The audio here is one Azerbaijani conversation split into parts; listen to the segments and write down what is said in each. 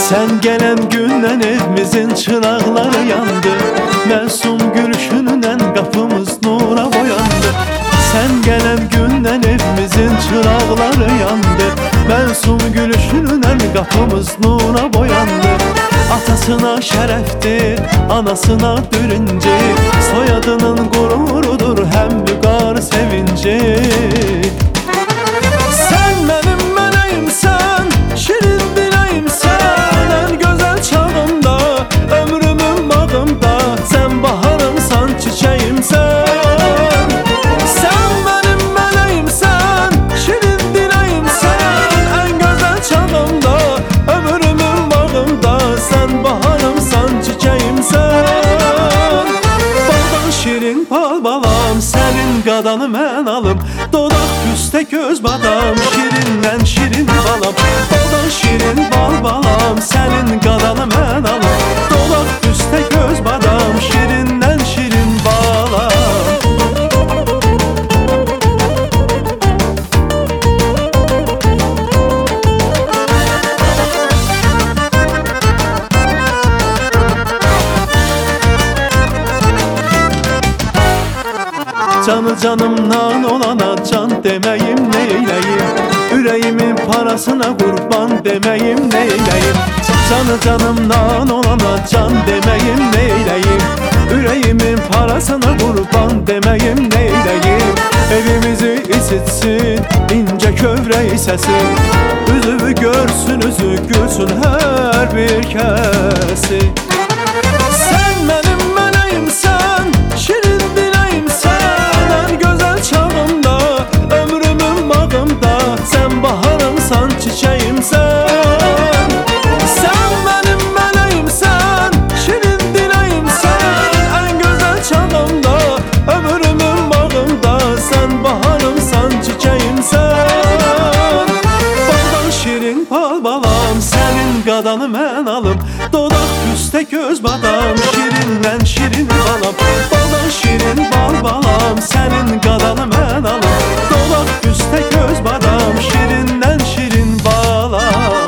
Sen gelen günden evimizin çıraqları yandı, məsum gülüşünlə qapımız nura boyandı. Sen gelen günden evimizin çıraqları yandı, məsum gülüşünlə qapımız nura boyandı. Atasına şərəfdir, anasına bürüncü, soyadının qururudur həm vüqar sevinci. Sen benim mələyimsən, şirin diləyimsən, en gözəl çağımda, ömrümün bağımda, sen baharımsan, çiçəyimsən. Sen benim mələyimsən, şirin diləyimsən, en gözəl çağımda, ömrümün bağımda, sen baharımsan, çiçəyimsən. Baldan şirin bal balam, senin qadanı mən alım, dodaq üstə göz badam, şirindən şirin balam. Baldan şirin bal balam, senin qadanı mən alım, dodaq üstə göz badam, şirindən şirin balam. Canı canımdan olana can deməyim neyləyim, ürəyimin parasına qurban deməyim neyləyim. Canı canımdan olana can deməyim neyləyim, ürəyimin parasına qurban deməyim neyləyim. Evimizi isitsin ince kövrək səsi, üzüvü görsün üzü gülsün hər bir kəsi. Sen benim mələyimsən, şirin diləyimsən, en gözəl çağımda, ömrümün bağımda, sen baharımsan, çiçəyimsən. Sen benim mələyimsən, şirin diləyimsən, en gözəl çağımda, ömrümün bağımda, sen baharımsan, çiçəyimsən. Baldan şirin bal balam, senin qadanı mən alım, dodaq üstə göz badam, şirindən şirin balam. Baldan şirin bal balam, senin qadanı mən alım, dodaq üstə göz badam, şirindən şirin balam.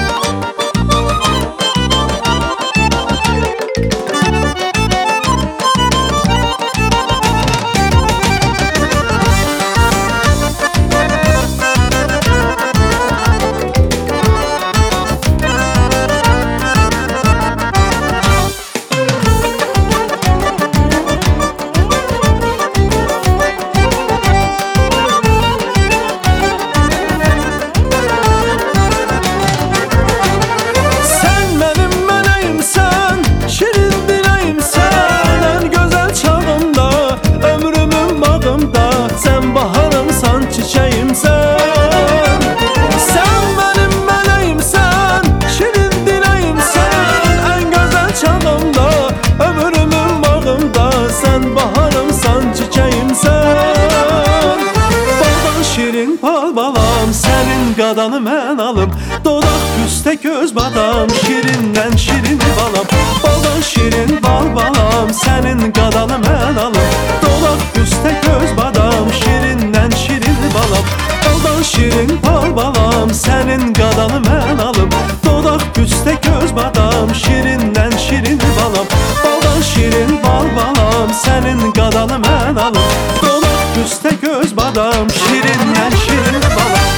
Sen baharımsan, çiçəyimsən. Sen benim mələyimsən, şirin diləyimsən, en gözəl çağımda, ömrümün bağımda, sen baharımsan, çiçəyimsən. Baldan şirin bal balam, senin qadanı mən alım, dodaq üstə göz badam, şirindən şirin balam. Baldan şirin bal balam, senin qadanı mən alım, dodaq üstə göz badam, şirindən şirin balam. Baldan şirin bal balam, senin qadanı mən alım, dodaq üstə göz badam, şirindən şirin balam. Baldan şirin bal balam, senin qadanı mən alım, dodaq üstə göz badam, şirindən şirin balam.